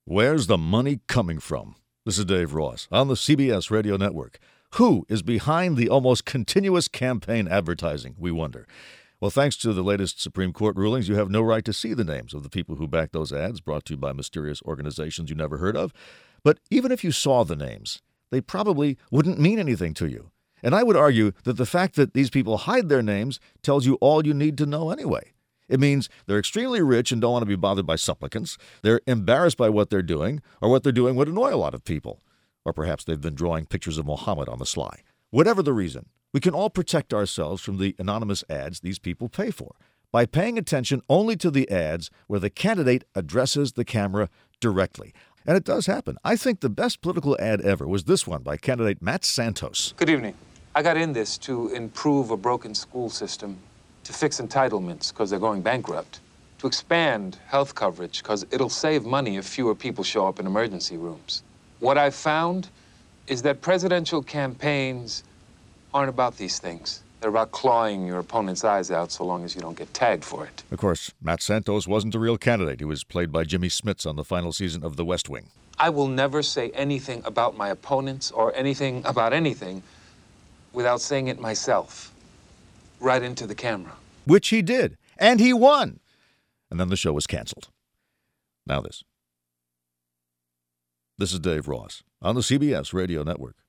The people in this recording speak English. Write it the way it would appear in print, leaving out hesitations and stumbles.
Where's the money coming from? This is Dave Ross on the CBS Radio Network. Who is behind the almost continuous campaign advertising, we wonder? Well, thanks to the latest Supreme Court rulings, you have no right to see the names of the people who back those ads, brought to you by mysterious organizations you never heard of. But even if you saw the names, they probably wouldn't mean anything to you. And I would argue that the fact that these people hide their names tells you all you need to know anyway. It means they're extremely rich and don't want to be bothered by supplicants. They're embarrassed by what they're doing, or what they're doing would annoy a lot of people. Or perhaps they've been drawing pictures of Muhammad on the sly. Whatever the reason, we can all protect ourselves from the anonymous ads these people pay for by paying attention only to the ads where the candidate addresses the camera directly. And it does happen. I think the best political ad ever was this one by candidate Matt Santos. Good evening. I got in this to improve a broken school system, to fix entitlements because they're going bankrupt, to expand health coverage because it'll save money if fewer people show up in emergency rooms. What I've found is that presidential campaigns aren't about these things. They're about clawing your opponent's eyes out so long as you don't get tagged for it. Of course, Matt Santos wasn't a real candidate. He was played by Jimmy Smits on the final season of The West Wing. I will never say anything about my opponents or anything about anything without saying it myself. Right into the camera. Which he did, and he won. And then the show was canceled. Now this. This is Dave Ross on the CBS Radio Network.